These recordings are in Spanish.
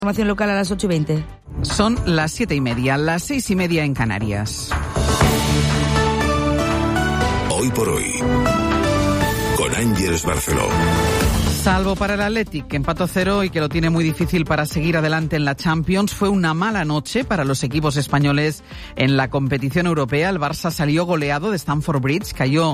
Información local a las 8:20. Son las 7:30, las 6:30 en Canarias. Hoy por hoy, con Ángeles Barceló. Salvo para el Athletic, que empató 0 y que lo tiene muy difícil para seguir adelante en la Champions, fue una mala noche para los equipos españoles en la competición europea. El Barça salió goleado de Stamford Bridge, cayó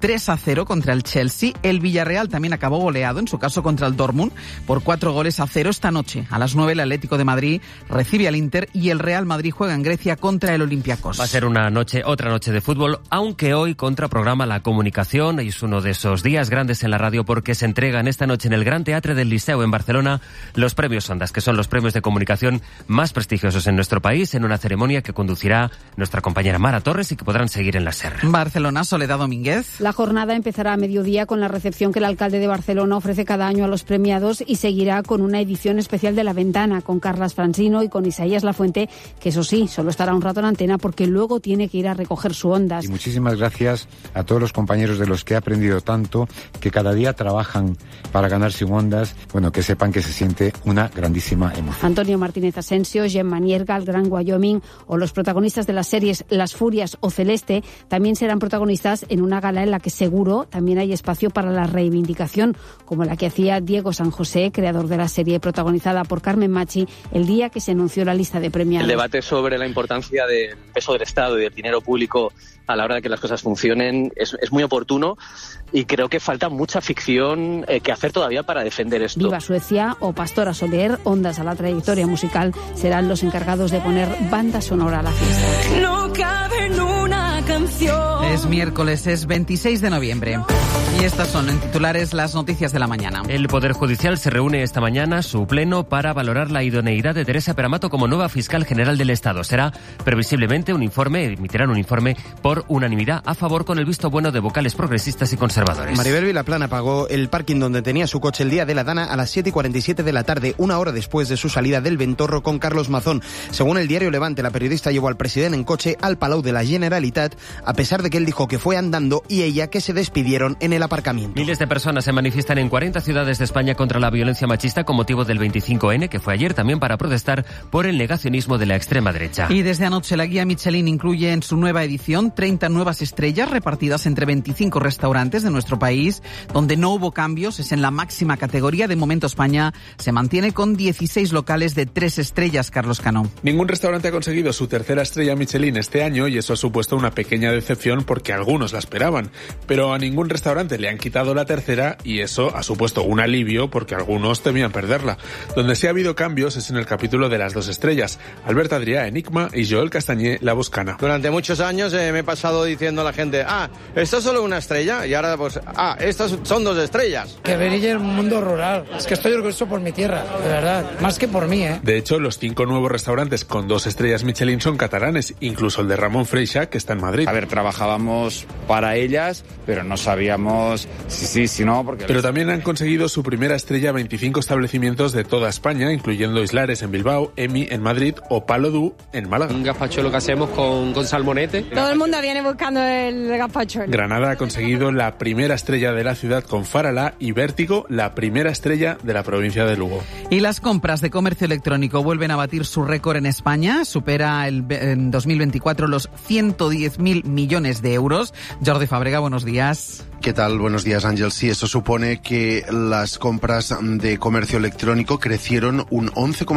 3-0 contra el Chelsea. El Villarreal también acabó goleado, en su caso contra el Dortmund, por 4-0. Esta noche, a las 9, el Atlético de Madrid recibe al Inter y el Real Madrid juega en Grecia contra el Olympiacos. Va a ser otra noche de fútbol, aunque hoy contraprograma la comunicación. Es uno de esos días grandes en la radio porque se entregan esta noche en el Gran Teatre del Liceu en Barcelona los premios Ondas, que son los premios de comunicación más prestigiosos en nuestro país, en una ceremonia que conducirá nuestra compañera Mara Torres y que podrán seguir en la SER. Barcelona, Soledad Domínguez. La jornada empezará a mediodía con la recepción que el alcalde de Barcelona ofrece cada año a los premiados y seguirá con una edición especial de La Ventana con Carlas Francino y con Isaías Lafuente, que eso sí, solo estará un rato en antena porque luego tiene que ir a recoger su Ondas. Y muchísimas gracias a todos los compañeros de los que he aprendido tanto, que cada día trabajan para ganarse Ondas, bueno, que sepan que se siente una grandísima emoción. Antonio Martínez Asensio, Gemma Nierga, el Gran Wyoming o los protagonistas de las series Las Furias o Celeste también serán protagonistas en una gala en la que seguro también hay espacio para la reivindicación, como la que hacía Diego San José, creador de la serie protagonizada por Carmen Machi, el día que se anunció la lista de premiados. El debate sobre la importancia del peso del Estado y del dinero público a la hora de que las cosas funcionen es muy oportuno y creo que falta mucha ficción que hacer todavía para defender esto. Viva Suecia o Pastora Soler, Ondas a la trayectoria musical, serán los encargados de poner banda sonora a la fiesta. No cabe en una canción. Es miércoles, es 26 de noviembre. Y estas son en titulares las noticias de la mañana. El Poder Judicial se reúne esta mañana, su pleno, para valorar la idoneidad de Teresa Peramato como nueva fiscal general del Estado. Será previsiblemente emitirán un informe por unanimidad a favor con el visto bueno de vocales progresistas y conservadores. Maribel Vilaplana pagó el parking donde tenía su coche el día de la Dana a las 7:47 de la tarde, una hora después de su salida del Ventorro con Carlos Mazón. Según el diario Levante, la periodista llevó al presidente en coche al Palau de la Generalitat, a pesar de que él dijo que fue andando y ella que se despidieron en el aparcamiento. Miles de personas se manifiestan en 40 ciudades de España contra la violencia machista con motivo del 25N, que fue ayer, también para protestar por el negacionismo de la extrema derecha. Y desde anoche la guía Michelin incluye en su nueva edición 30 nuevas estrellas repartidas entre 25 restaurantes de nuestro país. Donde no hubo cambios es en la máxima categoría. De momento España se mantiene con 16 locales de 3 estrellas, Carlos Cano. Ningún restaurante ha conseguido su tercera estrella Michelin este año y eso ha supuesto una pequeña decepción porque algunos la esperaban. Pero a ningún restaurante le han quitado la tercera y eso ha supuesto un alivio porque algunos temían perderla. Donde sí ha habido cambios es en el capítulo de las 2 estrellas. Albert Adrià, Enigma y Joel Castañé, La Boscana. Durante muchos años me he pasado diciendo a la gente, esto es solo una estrella y ahora pues, estas son 2 estrellas. Que brille el mundo rural. Es que estoy orgulloso por mi tierra, de verdad, más que por mí, De hecho, los 5 nuevos restaurantes con 2 estrellas Michelin son catalanes, incluso el de Ramón Freixa, que está en Madrid. A ver, trabajábamos para ellas, pero no sabíamos si no, porque... Pero también han conseguido su primera estrella 25 establecimientos de toda España, incluyendo Islares en Bilbao, Emi en Madrid o Palo Du en Málaga. Un gazpachuelo que hacemos con salmonete. Todo el mundo viene buscando el gazpachuelo. Granada ha conseguido la primera estrella de la ciudad con Faralá y Vértigo la primera estrella de la provincia de Lugo. Y las compras de comercio electrónico vuelven a batir su récord en España. Supera en 2024 los 110.000 millones de euros. Jordi Fàbrega, buenos días. ¿Qué tal? Buenos días, Ángel. Sí, eso supone que las compras de comercio electrónico crecieron un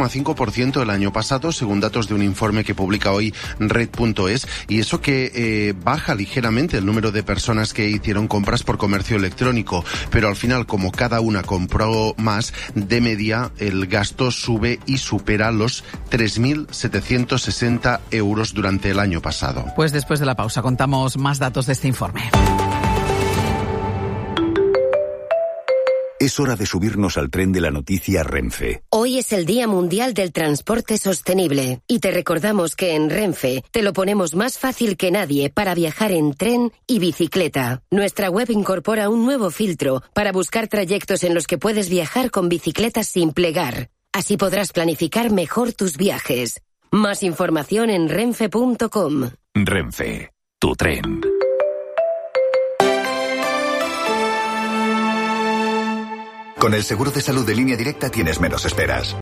11,5% el año pasado, según datos de un informe que publica hoy Red.es, y eso que baja ligeramente el número de personas que hicieron compras por comercio electrónico, pero al final, como cada una compró más, de media el gasto sube y supera los 3.760 euros durante el año pasado. Pues después de la pausa contamos más datos de este informe. Es hora de subirnos al tren de la noticia Renfe. Hoy es el Día Mundial del Transporte Sostenible y te recordamos que en Renfe te lo ponemos más fácil que nadie para viajar en tren y bicicleta. Nuestra web incorpora un nuevo filtro para buscar trayectos en los que puedes viajar con bicicletas sin plegar. Así podrás planificar mejor tus viajes. Más información en renfe.com. Renfe, tu tren. Con el seguro de salud de Línea Directa tienes menos esperas.